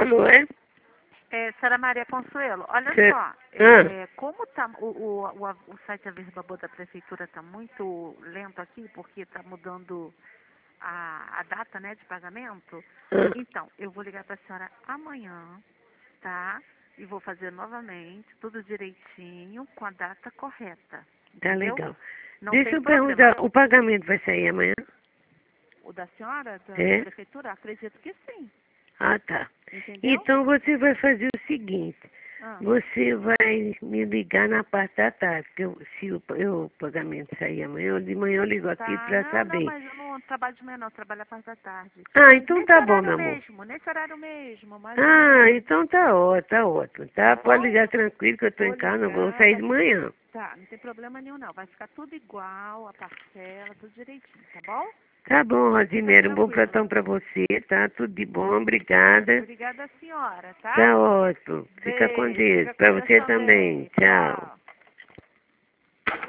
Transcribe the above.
Alô, é? Senhora Maria Consuelo, olha Cê- só, Ah. como tá, o site Averba Boa da Prefeitura está muito lento aqui, porque está mudando a data, né, de pagamento, Ah. então, eu vou ligar para a senhora amanhã, tá? E vou fazer novamente, tudo direitinho, com a data correta, Tá entendeu? legal. Não Deixa tem eu problema. perguntar, o pagamento vai sair amanhã? O da senhora, da É? prefeitura, acredito que sim, Ah, tá. entendeu? Então você vai fazer o seguinte, Ah, você vai me ligar na parte da tarde, porque se o pagamento sair amanhã, de manhã eu ligo aqui tá, pra não, saber. mas eu não trabalho de manhã não, eu trabalho a parte da tarde. Ah, então Nesse tá bom, meu horário amor. mesmo, mais ou Ah, menos. então tá ótimo, tá ótimo, tá? Tá Pode bom? ligar tranquilo que eu tô Vou em casa, não vou ligar, sair de manhã. tá, não tem problema nenhum não. Vai ficar tudo igual, a parcela, tudo direitinho, tá bom? Tá bom, Fica Rosimeira, um bom tranquila. plantão pra você, tá? Tudo de bom, obrigada. Obrigada, senhora, tá? Tá ótimo. Fica com Beijo, Deus. fica com Pra Deus você também. também. Tchau. Tchau.